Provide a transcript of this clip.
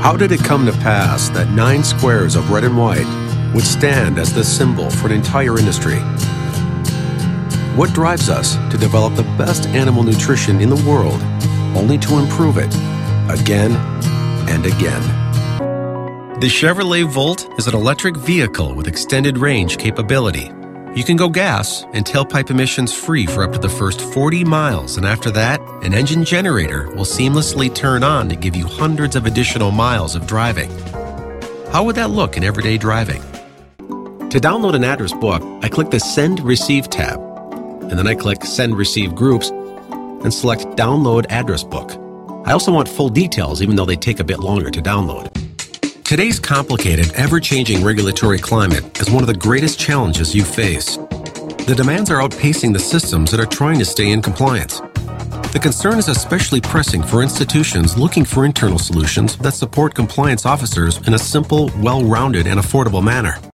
How did it come to pass that 9 squares of red and white would stand as the symbol for an entire industry? What drives us to develop the best animal nutrition in the world, only to improve it again and again? The Chevrolet Volt is an electric vehicle with extended range capability. You can go gas and tailpipe emissions free for up to the first 40 miles, and after that, an engine generator will seamlessly turn on to give you hundreds of additional miles of driving. How would that look in everyday driving? To download an address book, I click the Send Receive tab, and then I click Send Receive Groups and select Download Address Book. I also want full details, even though they take a bit longer to download. Today's complicated, ever-changing regulatory climate is one of the greatest challenges you face. The demands are outpacing the systems that are trying to stay in compliance. The concern is especially pressing for institutions looking for internal solutions that support compliance officers in a simple, well-rounded, and affordable manner.